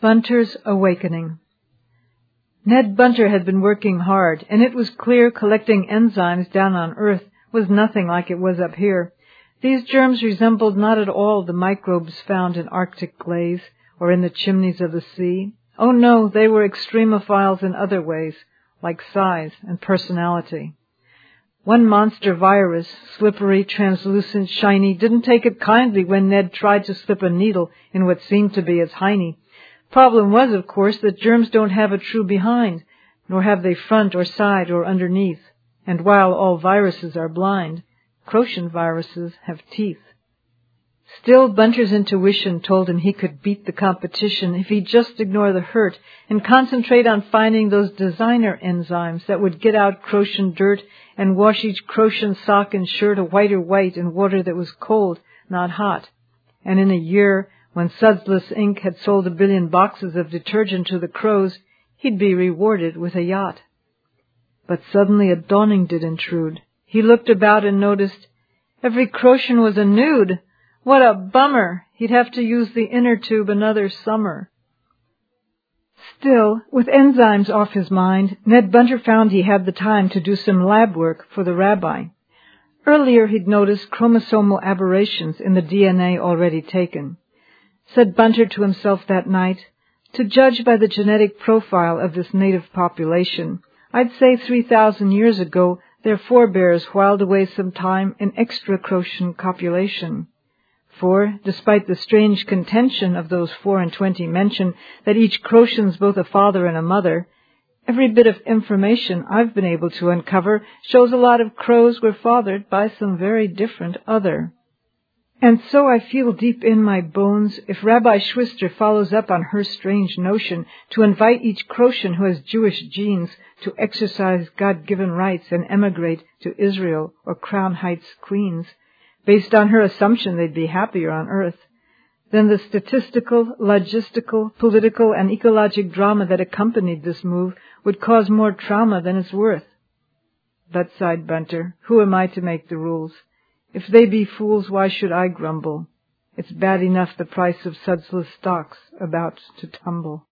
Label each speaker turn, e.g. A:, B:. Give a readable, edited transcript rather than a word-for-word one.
A: Bunter's Awakening. Ned Bunter had been working hard, and it was clear collecting enzymes down on Earth was nothing like it was up here. These germs resembled not at all the microbes found in Arctic glaze or in the chimneys of the sea. Oh no, they were extremophiles in other ways, like size and personality. One monster virus, slippery, translucent, shiny, didn't take it kindly when Ned tried to slip a needle in what seemed to be its hiney. Problem was, of course, that germs don't have a true behind, nor have they front or side or underneath. And while all viruses are blind, Crotian viruses have teeth. Still, Bunter's intuition told him he could beat the competition if he'd just ignore the hurt and concentrate on finding those designer enzymes that would get out Crotian dirt and wash each Crotian sock and shirt a whiter white in water that was cold, not hot. And in a year, when Sudsless Inc. had sold 1 billion boxes of detergent to the crows, he'd be rewarded with a yacht. But suddenly a dawning did intrude. He looked about and noticed every Crotian was a nude. What a bummer! He'd have to use the inner tube another summer. Still, with enzymes off his mind, Ned Bunter found he had the time to do some lab work for the rabbi. Earlier he'd noticed chromosomal aberrations in the DNA already taken. Said Bunter to himself that night, to judge by the genetic profile of this native population, I'd say 3,000 years ago their forebears whiled away some time in extra-Crotian copulation. For, despite the strange contention of those 24 mentioned that each Crotian's both a father and a mother, every bit of information I've been able to uncover shows a lot of crows were fathered by some very different other. And so I feel deep in my bones, if Rabbi Schwister follows up on her strange notion to invite each Crotian who has Jewish genes to exercise God-given rights and emigrate to Israel or Crown Heights, Queens, based on her assumption they'd be happier on Earth, then the statistical, logistical, political, and ecologic drama that accompanied this move would cause more trauma than it's worth. But, sighed Bunter, who am I to make the rules? If they be fools, why should I grumble? It's bad enough the price of Sudsless stock's about to tumble.